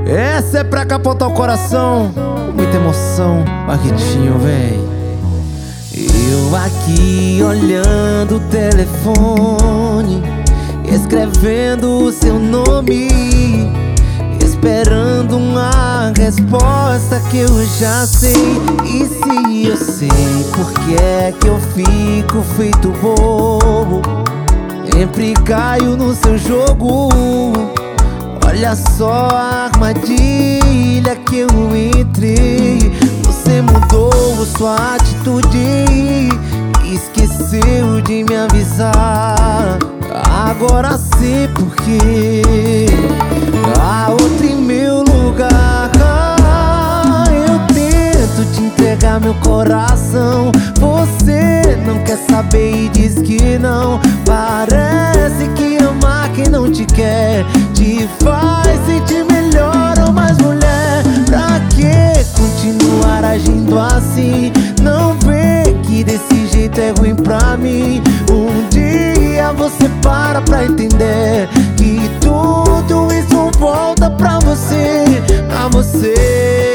Essa é pra capotar o coração, muita emoção, Marquitinho, véi. Eu aqui olhando o telefone, escrevendo o seu nome, esperando uma resposta que eu já sei. E se eu sei, por que é que eu fico feito bobo? Sempre caio no seu jogo. Olha só a armadilha que eu entrei. Você mudou sua atitude, esqueceu de me avisar. Agora sei por quê. A outra em meu lugar. Eu tento te entregar meu coração, você não quer saber e diz que não. Parece que amar quem não te quer te faz sentir melhor ou mais mulher. Pra que continuar agindo assim? Não vê que desse jeito é ruim pra mim. Um dia você para pra entender que tudo isso volta pra você, pra você.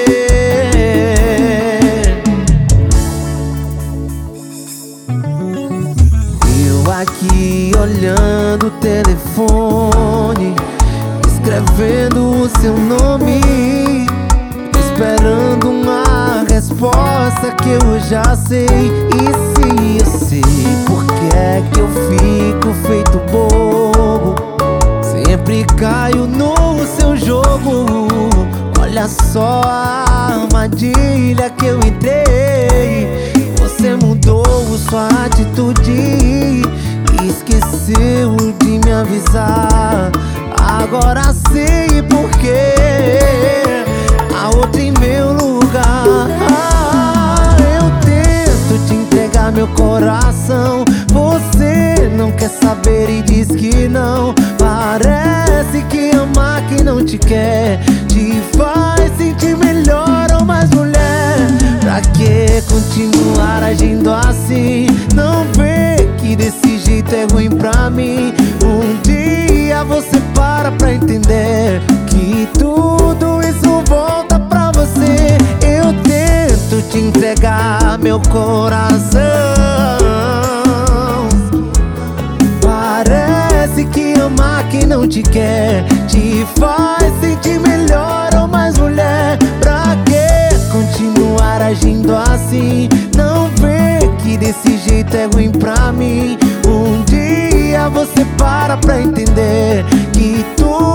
Eu aqui olhando o telefone, escrevendo o seu nome, esperando uma resposta que eu já sei. E se eu sei, por que é que eu fico feito bobo? Sempre caio no seu jogo. Olha só a armadilha que eu entrei. Você mudou sua atitude, esqueceu de me avisar. Agora sei por quê. A outra em meu lugar. Eu tento te entregar meu coração, você não quer saber e diz que não. Parece que amar quem não te quer te faz sentir melhor ou mais mulher. Pra que continuar agindo assim? Não vê que desse jeito é ruim pra mim. Um dia você para pra entender que tudo isso volta pra você. Eu tento te entregar meu coração, parece que amar quem não te quer te faz sentir melhor ou mais mulher. Pra que continuar agindo assim? Não vê que desse jeito é ruim pra mim. Um dia você para pra entender que tudo